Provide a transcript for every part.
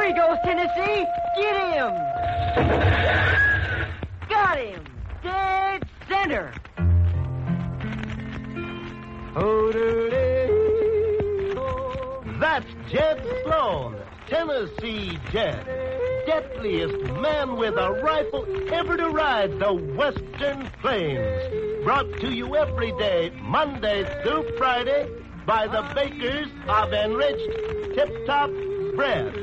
There he goes, Tennessee. Get him. Got him. Dead center. That's Jed Sloan, Tennessee Jed. Deadliest man with a rifle ever to ride the Western Plains. Brought to you every day, Monday through Friday, by the bakers of enriched Tip-Top bread.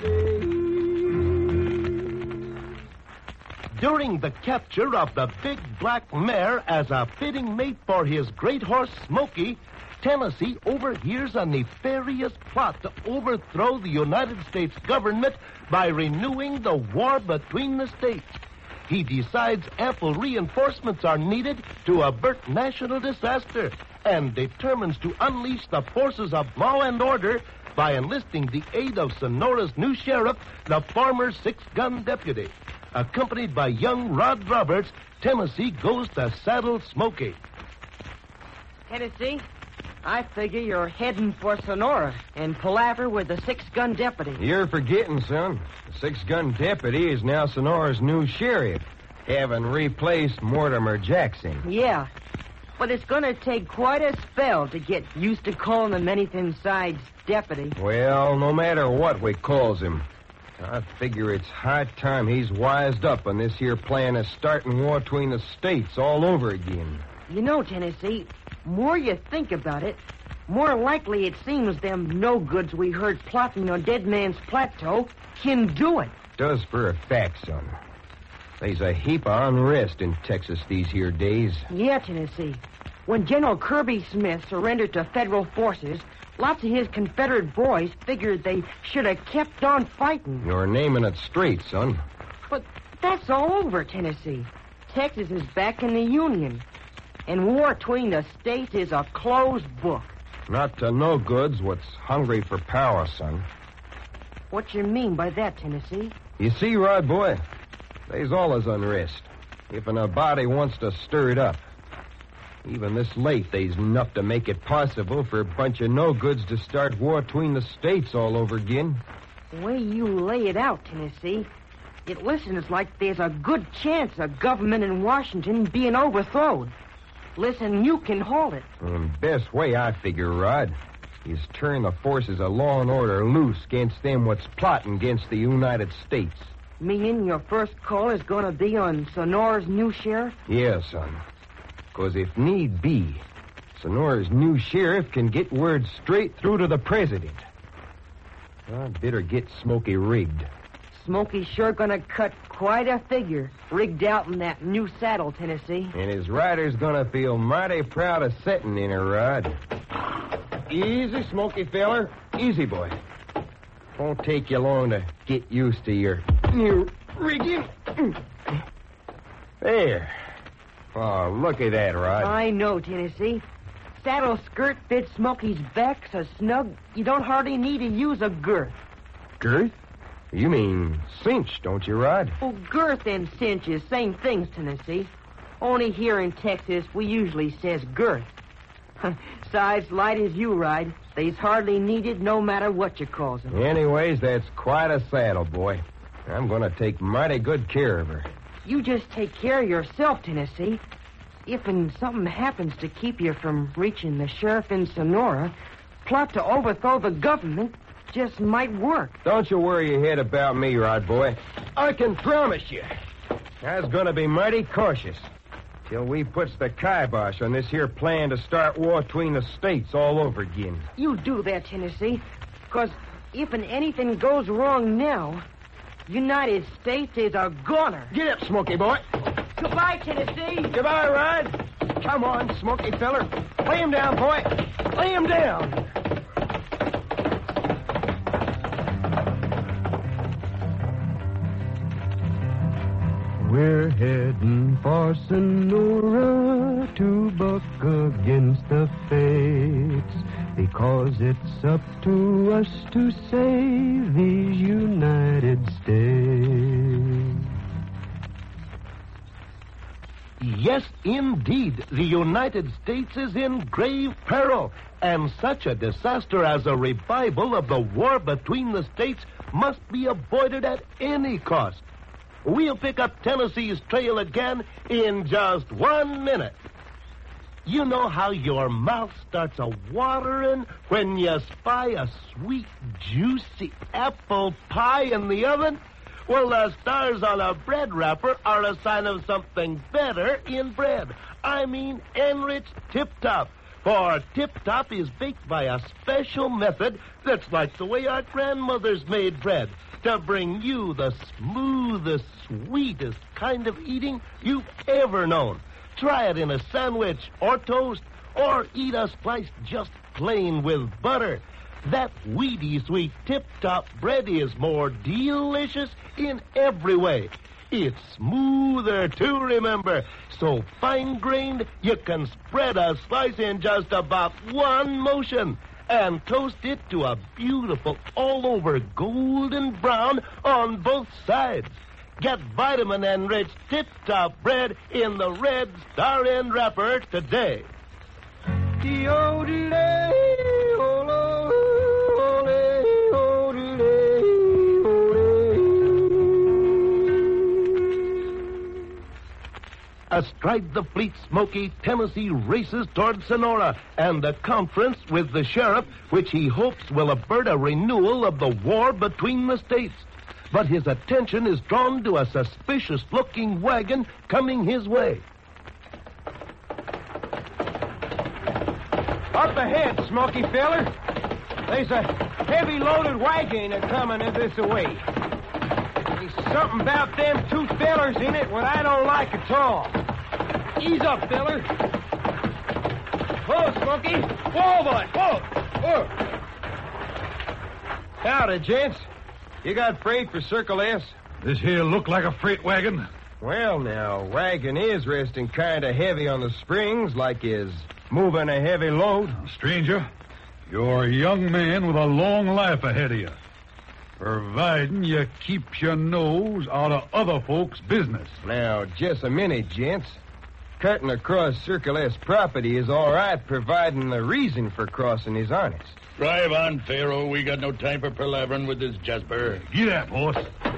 During the capture of the big black mare as a fitting mate for his great horse Smoky, Tennessee overhears a nefarious plot to overthrow the United States government by renewing the war between the states. He decides ample reinforcements are needed to avert national disaster and determines to unleash the forces of law and order by enlisting the aid of Sonora's new sheriff, the former six-gun deputy. Accompanied by young Rod Roberts, Tennessee goes to saddle Smoky. Tennessee, I figure you're heading for Sonora and palaver with the six-gun deputy. You're forgetting, son. The six-gun deputy is now Sonora's new sheriff, having replaced Mortimer Jackson. Yeah, but it's going to take quite a spell to get used to calling him anything besides deputy. Well, no matter what we calls him, I figure it's high time he's wised up on this here plan of starting war between the states all over again. You know, Tennessee, more you think about it, more likely it seems them no-goods we heard plotting on Dead Man's Plateau can do it. Does for a fact, son. There's a heap of unrest in Texas these here days. Yeah, Tennessee. When General Kirby Smith surrendered to federal forces, lots of his Confederate boys figured they should have kept on fighting. You're naming it straight, son. But that's all over, Tennessee. Texas is back in the Union. And war between the states is a closed book. Not to no-goods what's hungry for power, son. What you mean by that, Tennessee? You see, Rod, boy, there's always unrest. If a body wants to stir it up. Even this late, there's enough to make it possible for a bunch of no-goods to start war between the states all over again. The way you lay it out, Tennessee, it listens like there's a good chance of government in Washington being overthrown. Listen, you can hold it. The best way, I figure, Rod, is turn the forces of law and order loose against them what's plotting against the United States. Meaning your first call is going to be on Sonora's new sheriff? Yeah, son. Because if need be, Sonora's new sheriff can get word straight through to the president. I'd better get Smoky rigged. Smoky's sure gonna cut quite a figure rigged out in that new saddle, Tennessee. And his rider's gonna feel mighty proud of setting in her, Rod. Easy, Smoky feller. Easy, boy. Won't take you long to get used to your new rigging. There. Oh, look at that, Rod. I know, Tennessee. Saddle skirt fits Smoky's back so snug you don't hardly need to use a girth. Girth? You mean cinch, don't you, Rod? Oh, girth and cinch is same things, Tennessee. Only here in Texas, we usually says girth. Size light as you ride, they's hardly needed no matter what you calls them. Anyways, that's quite a saddle, boy. I'm going to take mighty good care of her. You just take care of yourself, Tennessee. If something happens to keep you from reaching the sheriff in Sonora, plot to overthrow the government just might work. Don't you worry your head about me, Rod boy. I can promise you, I was going to be mighty cautious till we puts the kibosh on this here plan to start war between the states all over again. You do that, Tennessee, because if anything goes wrong now, United States is a goner. Get up, Smoky boy. Goodbye, Tennessee. Goodbye, Rod. Come on, Smoky feller. Lay him down, boy. Lay him down. We're heading for Sonora to buck against the fates, because it's up to us to save these United States. Yes, indeed. The United States is in grave peril, and such a disaster as a revival of the war between the states must be avoided at any cost. We'll pick up Tennessee's trail again in just 1 minute. You know how your mouth starts a-watering when you spy a sweet, juicy apple pie in the oven? Well, the stars on a bread wrapper are a sign of something better in bread. I mean enriched Tip-Top. For Tip-Top is baked by a special method that's like the way our grandmothers made bread, to bring you the smoothest, sweetest kind of eating you've ever known. Try it in a sandwich or toast, or eat a slice just plain with butter. That weedy sweet Tip-Top bread is more delicious in every way. It's smoother, too, remember. So fine-grained, you can spread a slice in just about one motion and toast it to a beautiful all-over golden brown on both sides. Get vitamin-enriched Tip-Top bread in the Red Star End wrapper today. Astride the fleet Smoky, Tennessee races toward Sonora and a conference with the sheriff, which he hopes will avert a renewal of the war between the states. But his attention is drawn to a suspicious-looking wagon coming his way. Up ahead, Smoky feller. There's a heavy-loaded wagon a-coming this way. There's something about them two fellers in it what I don't like at all. Ease up, feller. Whoa, Smoky. Whoa, boy. Whoa. Howdy, gents. You got freight for Circle S? This here look like a freight wagon? Well, now, wagon is resting kind of heavy on the springs, like is moving a heavy load. Stranger, you're a young man with a long life ahead of you, providing you keep your nose out of other folks' business. Now, just a minute, gents. Cutting across Circle S property is all right, providing the reason for crossing is honest. Drive on, Pharaoh. We got no time for palavering with this Jasper. Get that, boss.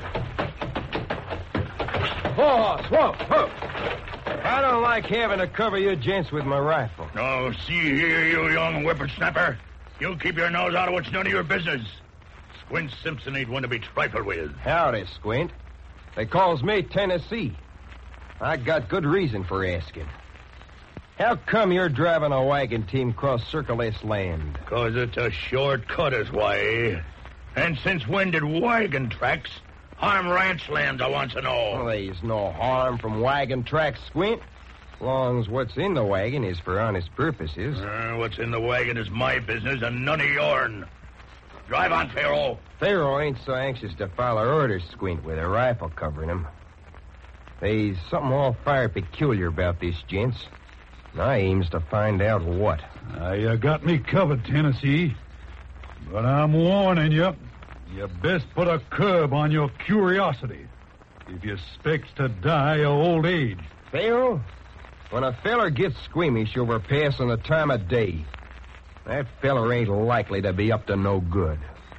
Whoa. I don't like having to cover you gents with my rifle. Oh, see here, you young whippersnapper. You keep your nose out of what's none of your business. Squint Simpson ain't one to be trifled with. Howdy, Squint. They calls me Tennessee. I got good reason for asking. How come you're driving a wagon team across Circle S land? 'Cause it's a shortcut is why. And since when did wagon tracks harm ranch lands, I want to know? Well, there's no harm from wagon tracks, Squint. As long as what's in the wagon is for honest purposes. What's in the wagon is my business and none of yourn. Drive on, Pharaoh. Pharaoh ain't so anxious to follow orders, Squint, with a rifle covering him. There's something all fire peculiar about this, gents. And I aims to find out what. You got me covered, Tennessee. But I'm warning you, you best put a curb on your curiosity if you expects to die of old age. Pharaoh, when a feller gets squeamish over passing the time of day, that feller ain't likely to be up to no good.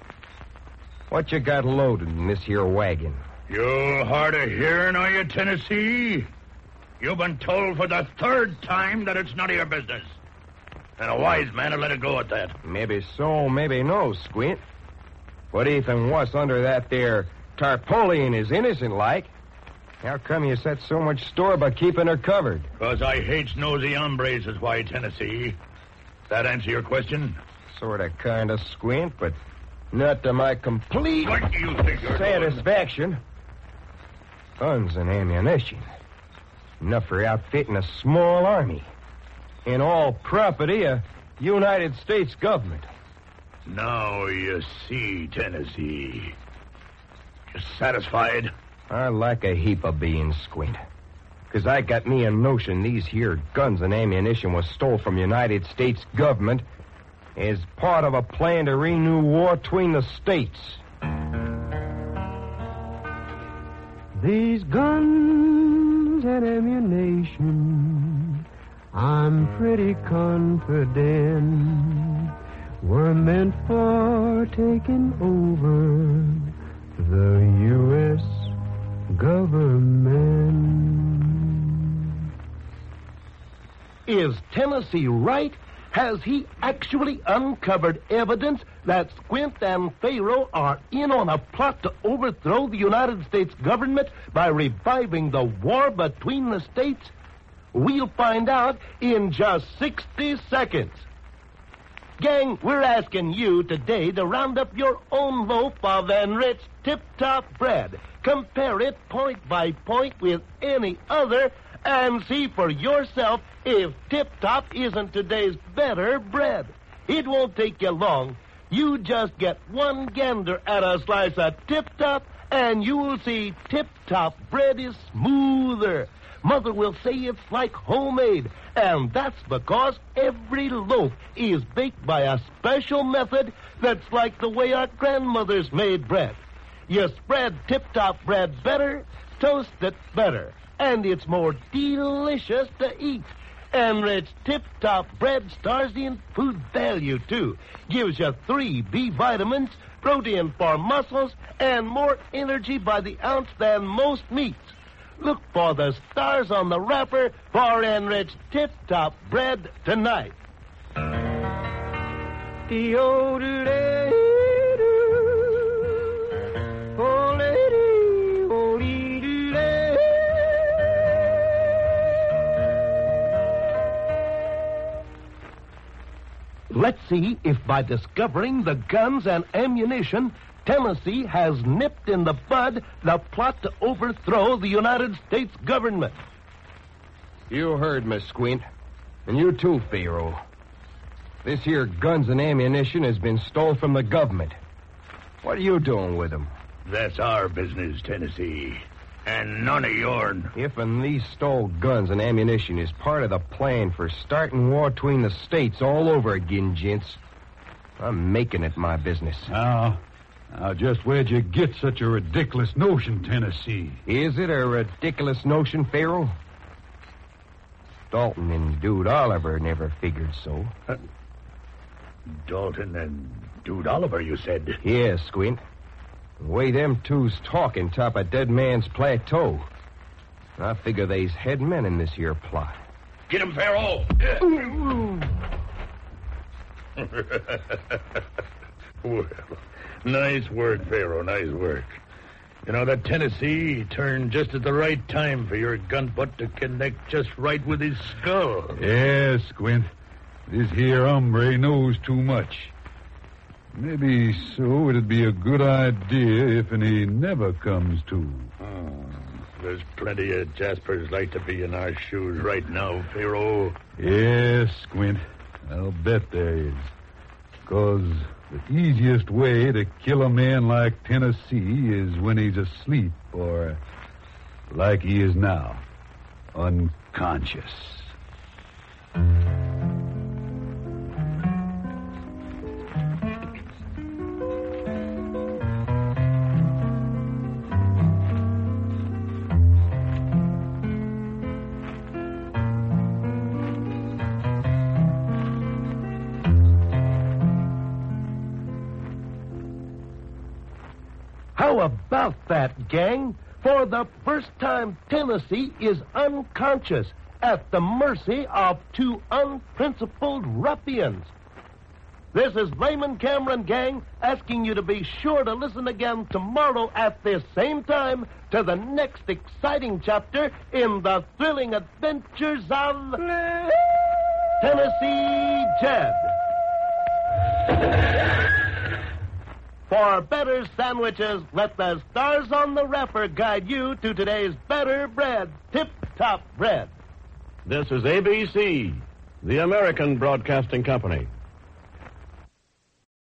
What you got loaded in this here wagon? You hard of hearing, are you, Tennessee? You've been told for the third time that it's none of your business. And a wise man would let it go at that. Maybe so, maybe no, Squint. What even what's under that there tarpaulin is innocent like. How come you set so much store by keeping her covered? 'Cause I hates nosy hombres is why, Tennessee. That answer your question? Sort of kind of, Squint, but not to my complete What do you think you're satisfaction. Guns and ammunition. Enough for outfitting a small army. And all property of United States government. doing? Now you see, Tennessee. You satisfied? I like a heap of beans, Squint. 'Cause I got me a notion these here guns and ammunition was stole from United States government as part of a plan to renew war between the states. These guns guns and ammunition, I'm pretty confident, were meant for taking over the U.S. government. Is Tennessee right? Has he actually uncovered evidence that Squint and Pharaoh are in on a plot to overthrow the United States government by reviving the war between the states? We'll find out in just 60 seconds. Gang, we're asking you today to round up your own loaf of enriched tip-top bread. Compare it point by point with any other and see for yourself if tip-top isn't today's better bread. It won't take you long. You just get one gander at a slice of tip-top, and you'll see tip-top bread is smoother. Mother will say it's like homemade, and that's because every loaf is baked by a special method that's like the way our grandmothers made bread. You spread tip-top bread better, toast it better, and it's more delicious to eat. Enriched tip-top bread stars in food value, too. Gives you 3 B vitamins, protein for muscles, and more energy by the ounce than most meats. Look for the stars on the wrapper for enriched tip-top bread tonight. Let's see if by discovering the guns and ammunition, Tennessee has nipped in the bud the plot to overthrow the United States government. You heard, Miss Squint. And you too, Pharaoh. This here guns and ammunition has been stole from the government. What are you doing with them? That's our business, Tennessee. And none of yourn. If these stole guns and ammunition is part of the plan for starting war between the states all over again, gents, I'm making it my business. Now, just where'd you get such a ridiculous notion, Tennessee? Is it a ridiculous notion, Pharaoh? Dalton and Dude Oliver never figured so. Dalton and Dude Oliver, you said? Yes, Squint. The way them two's talking top of Dead Man's Plateau. I figure they's head men in this here plot. Get him, Pharaoh! Well, nice work, Pharaoh, nice work. You know, that Tennessee turned just at the right time for your gun butt to connect just right with his skull. Yes, Squint. This here hombre knows too much. Maybe so it'd be a good idea if he never comes to. There's plenty of Jaspers like to be in our shoes right now, Pharaoh. Yes, Squint. I'll bet there is. 'Cause the easiest way to kill a man like Tennessee is when he's asleep or like he is now, unconscious. How about that, gang? For the first time, Tennessee is unconscious at the mercy of 2 unprincipled ruffians. This is Raymond Cameron, gang, asking you to be sure to listen again tomorrow at this same time to the next exciting chapter in the thrilling adventures of Tennessee Jed. For better sandwiches, let the stars on the wrapper guide you to today's better bread, tip-top bread. This is ABC, the American Broadcasting Company.